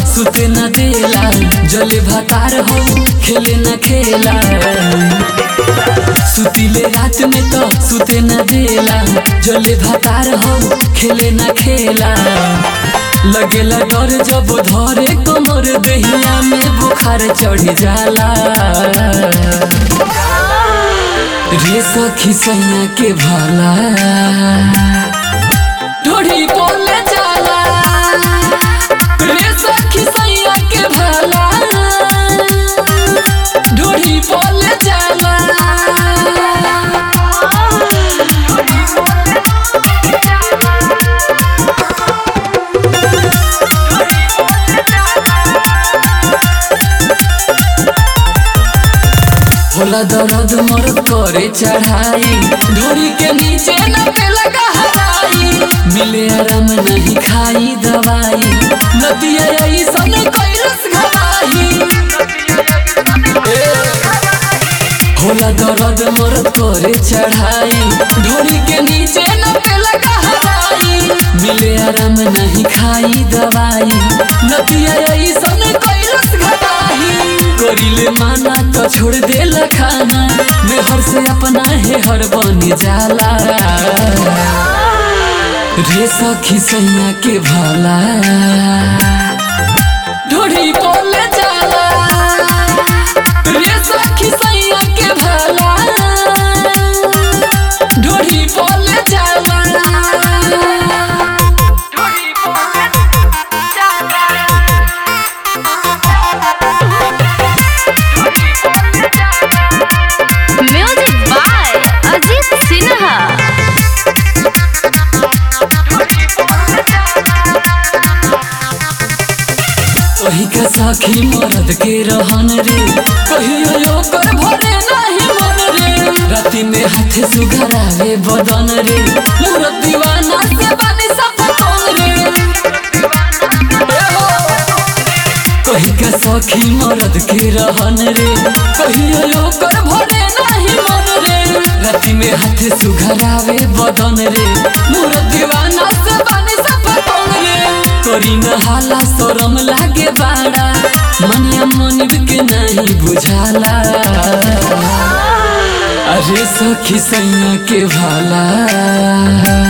सुते न देला, जले भातार हो खेले न खेला। सुतीले रात में तो सुते न देला, जले भातार हो खेले न खेला। लगेला डर जब धरे कमर, दहिया में बुखार चढ़ जाला। रे सखी सैया के भाला ढोढ़ी बोले जाला। रे सखी सैया के भाला ढोढ़ी बोले जाला। होला दर्द मर्द करे चढ़ाई, ढोरी के नीचे न पे लगा हराई। मिले आराम नहीं खाई दवाई, नदिया ऐसन कैलस घबाही। होला दर्द मर्द करे चढ़ाई, ढोरी के नीचे न पे लगा हराई। मिले आराम नहीं खाई दवाई, नदिया ऐसन कैलस घबाही। करिले माना तो छोड़ देला खाना, मेहर से अपना है हर बन जाला। रे सखी सैया के भाला ढोढ़ी बोले जाला। रे सखी सैया के भाला ढोढ़ी बोले जाला। Music by Ajit Sinha. वही का साखी मरद के रहन रे, कहियो ओकर भरे नहीं मन रे। राती में हाथे सुघरावे बदन रे, मूरत दीवाना से बने सपन रे। कही का सखी मरद के रहन रे, कहियो ओकर भरे नहीं मन रे। राती में हाथे सुघरावे बदन रे, मूरत दीवाना से बने सपन रे। करी न हाला शरम लागे बाड़ा, मनिया मनिब के नहीं बुझाला। अरे सखी सैया के भाला